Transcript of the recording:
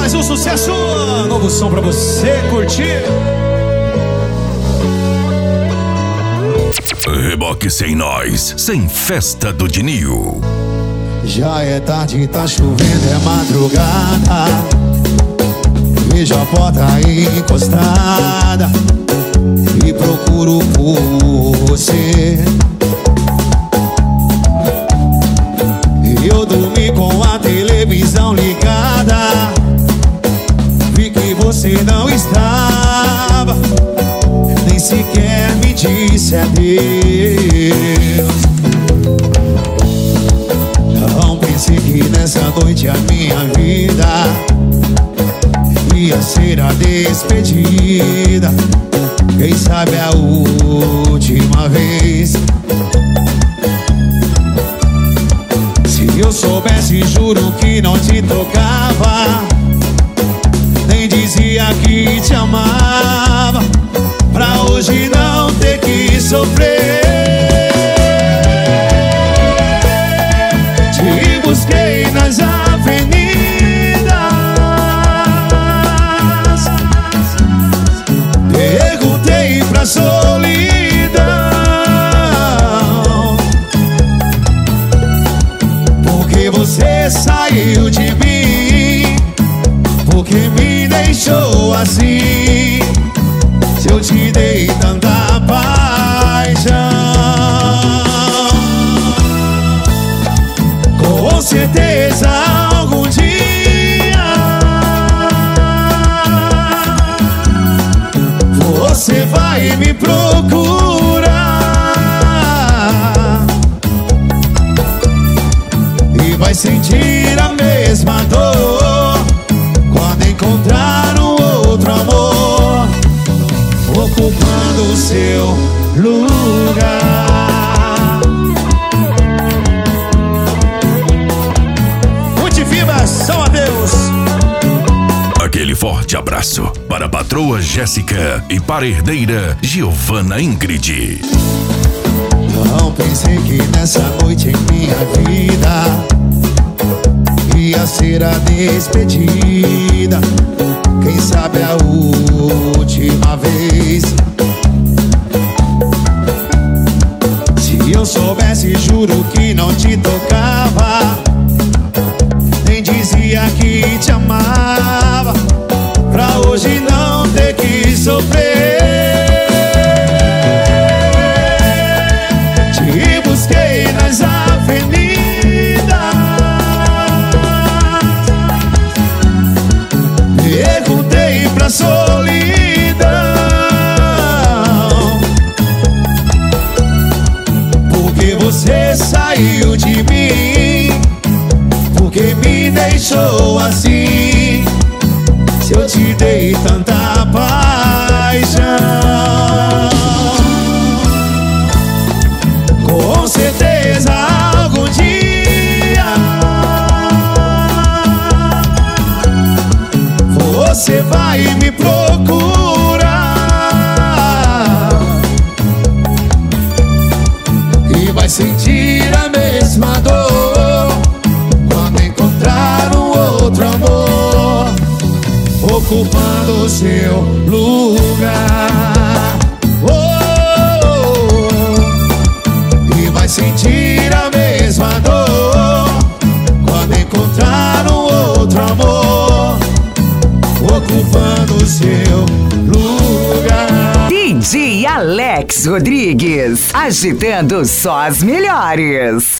mais um sucesso, novo som pra você curtir. Reboque sem nós, sem festa do Dinil. Já é tarde, tá chovendo, é madrugada. Vejo a porta encostada e procuro por você. Eu dormi com a televisão ligada, vi que você não estava, nem sequer me disse adeus. Não pensei que nessa noite a minha vida ia ser a despedida, quem sabe a última vez. Se eu soubesse, juro que não te tocava, nem dizia que te amava, pra hoje não ter que sofrer. Te busquei nas avenidas, perguntei pra solidão, porque você saiu de mim, porque me deixou assim. Se eu te dei tanta paixão, com certeza algum dia você vai me procurar e vai sentir a mesma dor quando encontrar um outro amor ocupando o seu lugar. Motivação a Deus. Aquele forte abraço para a patroa Jéssica e para a herdeira Giovana Ingrid. Não pensei que nessa noite em minha vida ia ser a despedida, quem sabe a última vez. Se eu soubesse, juro que não te tocava, nem dizia que te amava, pra hoje não ter que sofrer. Te busquei nas avenidas, perguntei pra solidão, porque você saiu de mim, porque me deixou assim. Se eu te dei tanta paixão, com certeza algum dia você vai me procurar e vai sentir a mesma dor quando encontrar um outro amor ocupando o seu lugar. E vai sentir a mesma dor quando encontrar um outro amor ocupando o seu lugar. DJ Alex Rodrigues, agitando só as melhores.